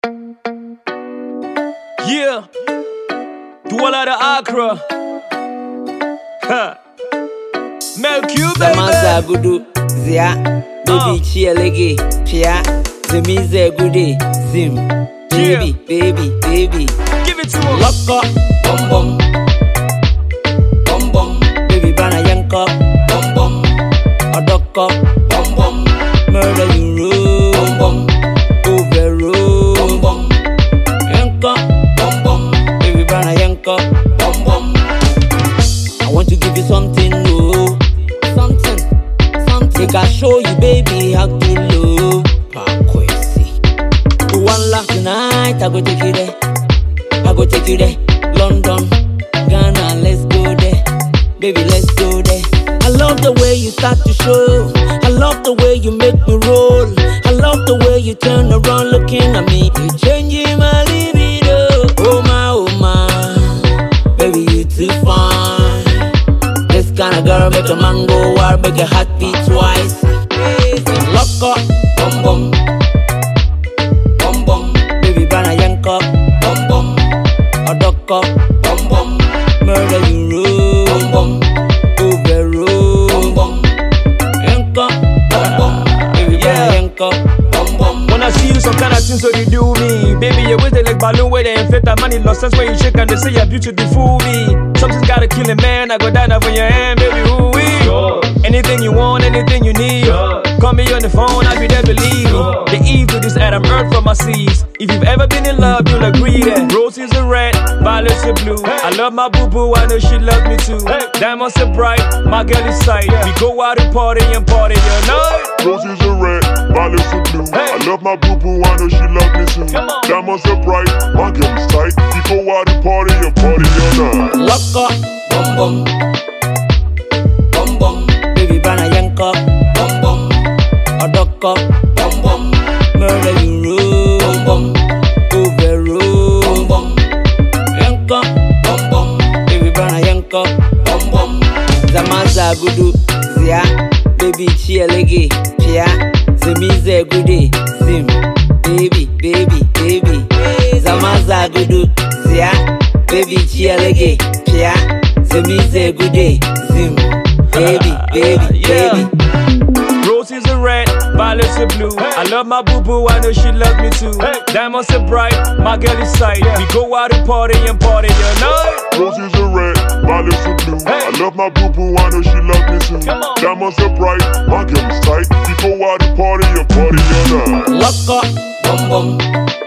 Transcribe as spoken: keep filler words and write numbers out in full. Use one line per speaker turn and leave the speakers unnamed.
Yeah, Douala Accra. Ha. Milk you, baby.
Zamaza gudu zia, baby chia lege chia. Zemize gude zim, baby, baby, baby.
Give it to him.
Lock up, bum bum, bum bum. Baby bana yank up, bum bum. Adock up, bum bum. Murder you roll, bum bum. Overroll, bum bum. Yank up, bum bum. Baby bana yank up, bum bum. I want to give you something, oh, something, something. Make I show you, baby, how to love. One laugh tonight, I go take you there. I go take you there. London, Ghana, let's go there. Baby, let's go there. I love the way you start to show. I love the way you make me roll. I love the way you turn around looking at me. You changing my libido. Oh my, oh my, baby, you too fine. This kind of girl make a man go wild, make a heart beat twice. Lock up, bum bum. Bana yank up, bum bum. Adock up, bum bum. Murder you roll, bum bum. Overroll, bum bum. Yank up, bum bum. Baby bana yank up, bum bum.
When I see you, some kind of things so you do me. Baby, you with it like balloon where they inflate that money lost. That's why you shake and they say you're beautiful, fool me. Something's gotta kill a man. I go down over your hand, baby. Ooh wee. Sure. Anything you want, anything you need. Sure. Call me on the phone, I'll be there, believe me. Sure. The evil is that I'm earth from my seas. If you've ever been in love, you'll agree that roses are red, violets are blue. Hey. I love my boo-boo, I know she loves me too. Hey. Diamonds are bright, my girl is tight. Yeah. We go out and party and party all night.
Roses are red, violets are blue. Hey. I love my boo-boo, I know she loves me too. Diamonds are bright, my girl is tight. We go out and party and party all night.
Lock up, bum bum, bum bum. Baby bana yank up, bum bum. Adock up, bum bum. Murder you roll, bum bum. Overroll, bum bum. Yank up, bum bum. Baby bana yank up, bum bum. Zamaza gudu zia, baby chia lege chia. Zemize gude zim, baby, baby, baby. Zamaza gudu zia, baby chia lege chia. Zemize gude zim, baby, baby, baby.
Roses are red, violets are blue. Hey. I love my boo-boo, I know she loves me too. Hey. Diamonds are bright, my girl is tight. Yeah. We go out and party and party all night.
Roses are red, violets are blue. Hey. I love my boo-boo, I know she loves me too. Diamonds are bright, my girl is tight. We go out and party and party all night.
Lock up, bum bum.